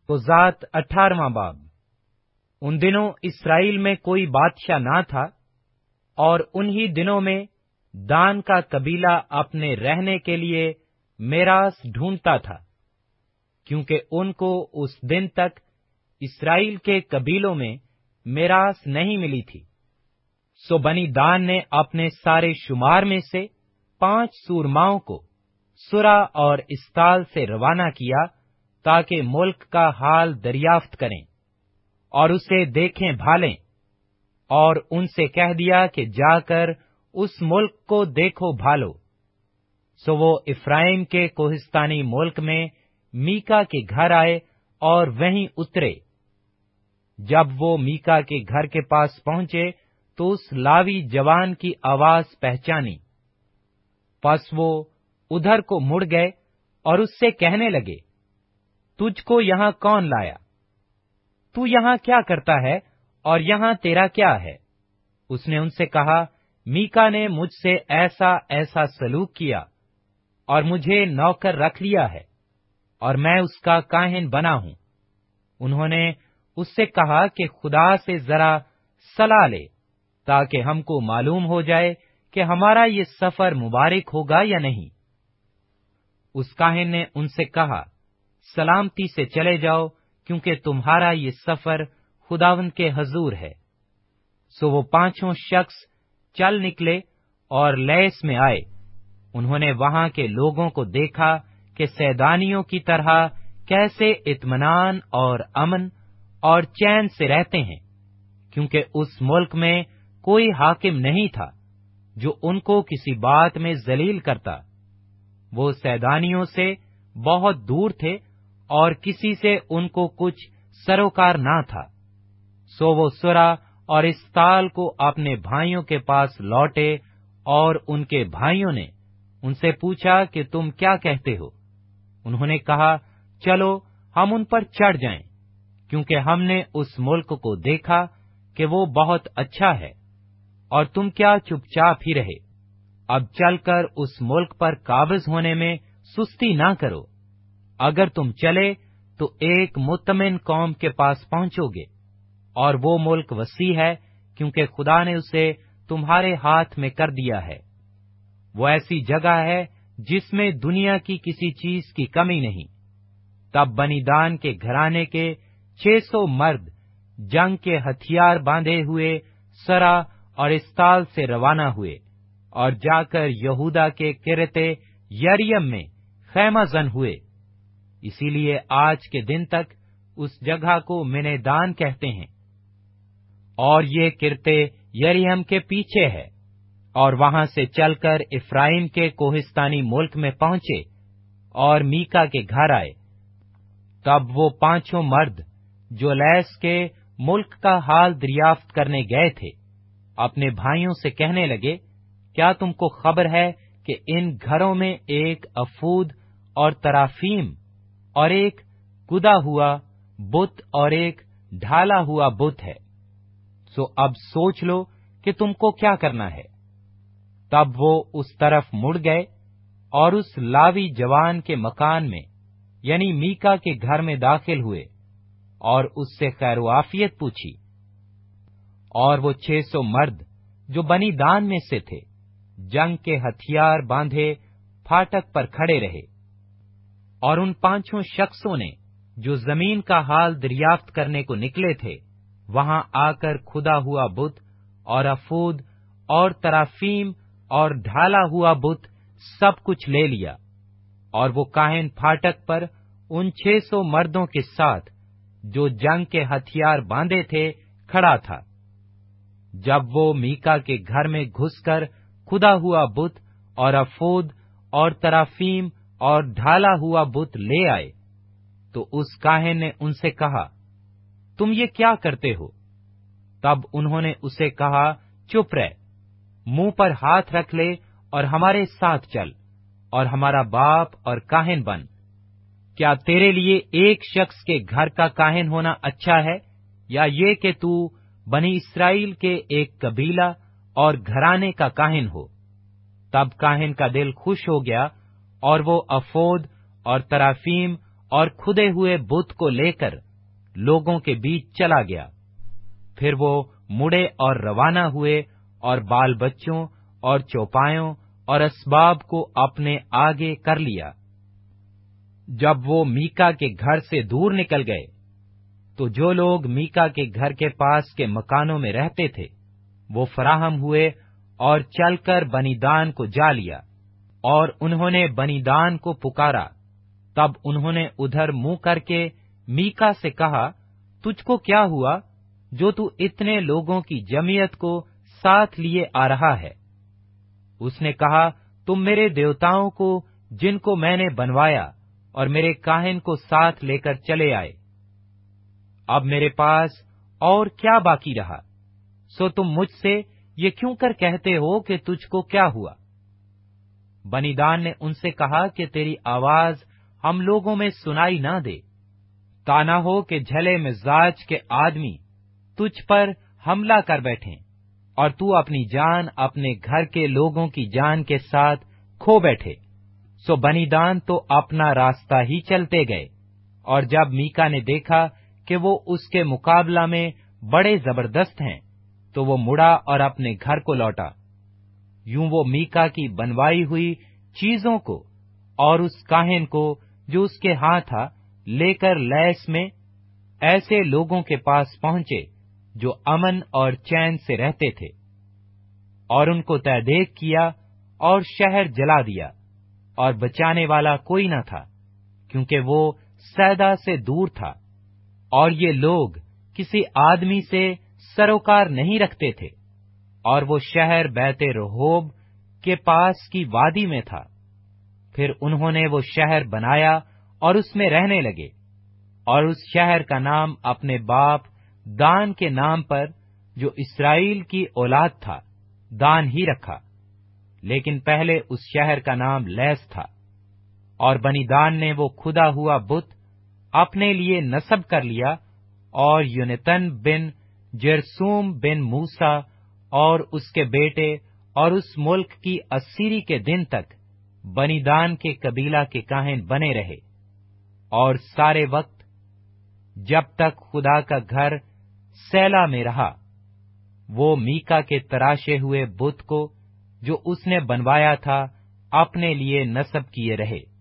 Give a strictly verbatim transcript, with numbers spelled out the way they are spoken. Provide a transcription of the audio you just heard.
تو ذات अठारहवां बाब। उन दिनों इसराइल में कोई बादशाह ना था, और उन्हीं दिनों में दान का कबीला अपने रहने के लिए मेरास ढूंढता था, क्योंकि उनको उस दिन तक इसराइल के कबीलों में मेरास नहीं मिली थी। सो बनी दान ने अपने सारे शुमार में से पांच सूरमाओं को सुरा और इस्ताल से रवाना किया, ताकि मुल्क का हाल दरियाफ्त करें और उसे देखें भालें, और उनसे कह दिया कि जाकर उस मुल्क को देखो भालो। सो वो इफ्राइम के कोहिस्तानी मुल्क में मीका के घर आए और वहीं उतरे। जब वो मीका के घर के पास पहुंचे तो उस लावी जवान की आवाज पहचानी। पस वो उधर को मुड़ गए और उससे कहने लगे, तुझको यहाँ कौन लाया? तू यहाँ क्या करता है और यहाँ तेरा क्या है? उसने उनसे कहा, मीका ने मुझसे ऐसा ऐसा सलूक किया और मुझे नौकर रख लिया है, और मैं उसका काहिन बना हूं। उन्होंने उससे कहा कि खुदा से जरा सलाह ले, ताकि हमको मालूम हो जाए कि हमारा ये सफर मुबारक होगा या नहीं। उस काहिन ने उनसे कहा, सलामती से चले जाओ, क्योंकि तुम्हारा ये सफर खुदावंद के हजूर है। सो वो पांचों शख्स चल निकले और लैस में आए। उन्होंने वहां के लोगों को देखा कि सैदानियों की तरह कैसे इत्मीनान और अमन और चैन से रहते हैं, क्योंकि उस मुल्क में कोई हाकिम नहीं था जो उनको किसी बात में जलील करता। वो सैदानियों से बहुत दूर थे और किसी से उनको कुछ सरोकार ना था। सो वो सुरा और इस्ताल को अपने भाइयों के पास लौटे, और उनके भाइयों ने उनसे पूछा कि तुम क्या कहते हो? उन्होंने कहा, चलो हम उन पर चढ़ जाएं, क्योंकि हमने उस मुल्क को देखा कि वो बहुत अच्छा है, और तुम क्या चुपचाप ही रहे? अब चलकर उस मुल्क पर काबिज होने में सुस्ती ना करो। अगर तुम चले तो एक मुतमिन कौम के पास पहुंचोगे, और वो मुल्क वसी है, क्योंकि खुदा ने उसे तुम्हारे हाथ में कर दिया है। वो ऐसी जगह है जिसमें दुनिया की किसी चीज की कमी नहीं। तब बनी दान के घराने के छह सौ मर्द जंग के हथियार बांधे हुए सरा और इस्ताल से रवाना हुए, और जाकर यहूदा के किरते यरीम में खैमाजन हुए। इसीलिए आज के दिन तक उस जगह को मिनेदान कहते हैं। और ये किरते यरीम के पीछे है, और वहां से चलकर इफ्राइम के कोहिस्तानी मुल्क में पहुंचे और मीका के घर आए। तब वो पांचों मर्द जो लैस के मुल्क का हाल दरियाफ्त करने गए थे, अपने भाइयों से कहने लगे, क्या तुमको खबर है कि इन घरों में एक अफूद और तराफीम और एक कुदा हुआ बुत और एक ढाला हुआ बुत है? सो अब सोच लो कि तुमको क्या करना है। तब वो उस तरफ मुड़ गए और उस लावी जवान के मकान में, यानी मीका के घर में दाखिल हुए, और उससे खैरुआफियत पूछी। और वो छह सौ मर्द जो बनी दान में से थे, जंग के हथियार बांधे फाटक पर खड़े रहे। और उन पांचों शख्सों ने जो जमीन का हाल दरियाफ्त करने को निकले थे, वहां आकर खुदा हुआ बुत और अफूद और तराफीम और ढाला हुआ बुत सब कुछ ले लिया। और वो काहिन फाटक पर उन छह सौ मर्दों के साथ जो जंग के हथियार बांधे थे खड़ा था। जब वो मीका के घर में घुसकर खुदा हुआ बुत और अफूद और तराफीम और ढाला हुआ बुत ले आए, तो उस काहिन ने उनसे कहा, तुम ये क्या करते हो? तब उन्होंने उसे कहा, चुप रह, मुंह पर हाथ रख ले और हमारे साथ चल, और हमारा बाप और काहिन बन। क्या तेरे लिए एक शख्स के घर का काहिन होना अच्छा है, या ये कि तू बनी इस्राएल के एक कबीला और घराने का काहिन हो? तब काहिन का दिल खुश हो गया, और वो अफोद और तराफीम और खुदे हुए बुत को लेकर लोगों के बीच चला गया। फिर वो मुड़े और रवाना हुए और बाल बच्चों और चौपायों और असबाब को अपने आगे कर लिया। जब वो मीका के घर से दूर निकल गए, तो जो लोग मीका के घर के पास के मकानों में रहते थे, वो फराहम हुए और चलकर बनीदान को जा लिया, और उन्होंने बनीदान को पुकारा। तब उन्होंने उधर मुंह करके मीका से कहा, तुझको क्या हुआ जो तू इतने लोगों की जमीयत को साथ लिए आ रहा है? उसने कहा, तुम मेरे देवताओं को जिनको मैंने बनवाया और मेरे काहिन को साथ लेकर चले आए। अब मेरे पास और क्या बाकी रहा? सो तुम मुझसे ये क्यों कर कहते हो कि तुझको क्या हुआ? बनीदान ने उनसे कहा कि तेरी आवाज हम लोगों में सुनाई ना दे, ताना हो कि झले मिजाज के आदमी तुझ पर हमला कर बैठें और तू अपनी जान अपने घर के लोगों की जान के साथ खो बैठे। सो बनीदान तो अपना रास्ता ही चलते गए, और जब मीका ने देखा कि वो उसके मुकाबला में बड़े जबरदस्त हैं, तो वो मुड़ा और अपने घर को लौटा। यूं वो मीका की बनवाई हुई चीजों को और उस काहिन को जो उसके हाथ था लेकर लैस में ऐसे लोगों के पास पहुंचे जो अमन और चैन से रहते थे, और उनको तहदेक किया और शहर जला दिया, और बचाने वाला कोई न था, क्योंकि वो सैदा से दूर था, और ये लोग किसी आदमी से सरोकार नहीं रखते थे। और वो शहर बैते रहोब के पास की वादी में था। फिर उन्होंने वो शहर बनाया और उसमें रहने लगे, और उस शहर का नाम अपने बाप दान के नाम पर, जो इसराइल की औलाद था, दान ही रखा। लेकिन पहले उस शहर का नाम लैस था। और बनीदान ने वो खुदा हुआ बुत अपने लिए नस्ब कर लिया, और योनेतन बिन जरसूम बिन मूसा और उसके बेटे और उस मुल्क की अस्सीरी के दिन तक बनीदान के कबीला के काहिन बने रहे। और सारे वक्त जब तक खुदा का घर सैला में रहा, वो मीका के तराशे हुए बुत को जो उसने बनवाया था अपने लिए नस्ब किए रहे।